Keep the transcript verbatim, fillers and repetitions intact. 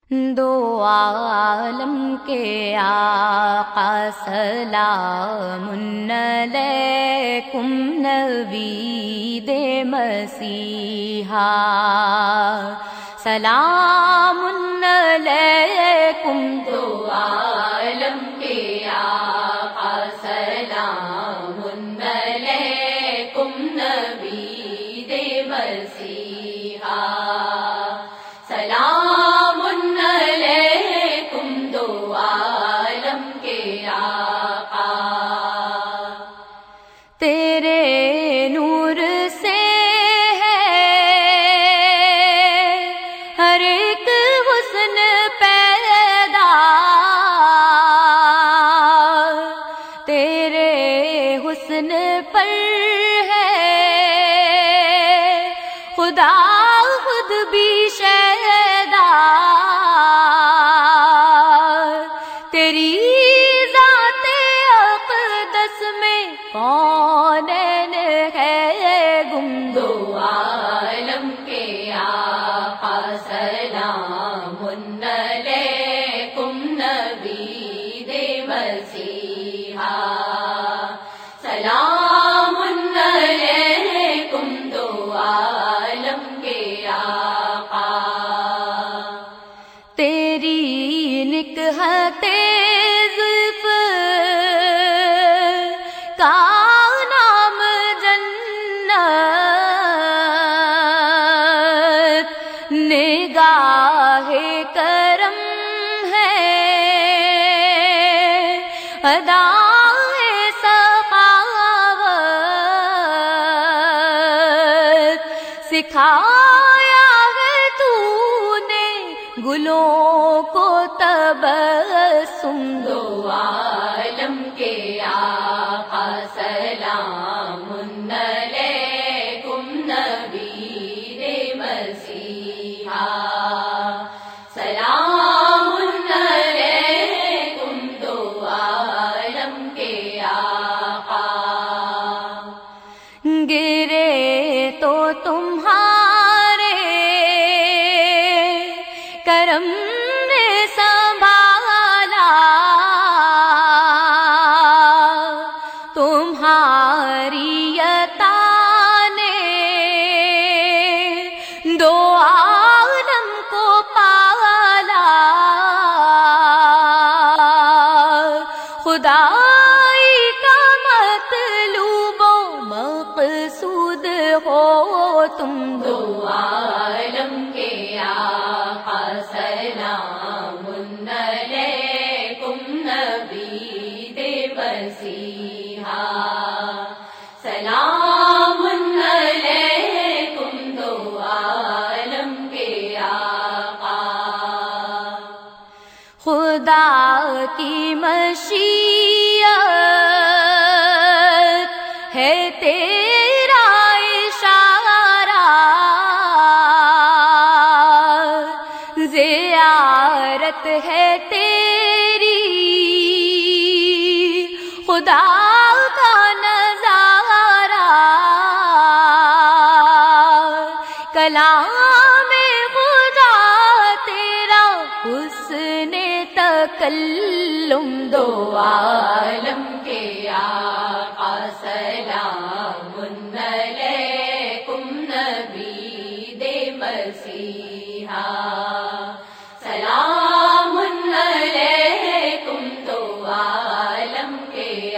دو عالم کے آقا سلام علیکم نوید مسیحا، سلام علیکم دو عالم کے آقا سلام علیکم نوید مسیحا، سلام علیکم دو عالم کے آقا، تیرے نور سے ہے ہر ایک حسن پیدا، تیرے حسن پر ہے خدا خود بھی شہدا، تیری ذات اقدس میں کونین ہے گم، دو عالم کے آقا سلام علیکم نوید مسیحا، سلام علیکم دو عالم کے آقا، تیری نکہت زلف کا نام جنت، نگاہ کرم ہے ادائے سخاوت، سکھایا ہے تو نے گلوں کو تبسم، دو عالم کے آقا سلام علیکم نوید مسیحا، سلام علیکم دو عالم کے آقا، گرے تو تمہارے کرم نے سنبھالا، تمہاری عطا نے دو عالم کو پالا، خدائی کا مطلوب و مقصود ہو تم، دو عالم کے آقا سلام علیکم نوید مسیحا، سلام علیکم دو عالم کے آقا، خدا کی مشیت ہے تیرا اشارہ، زیارت ہے تیری خدا کا نظارہ، کلام خدا تیرا حسن تکلم، دو عالم کے آقا سلام علیکم نوید مسیحا، سلام علیکم دو عالم کے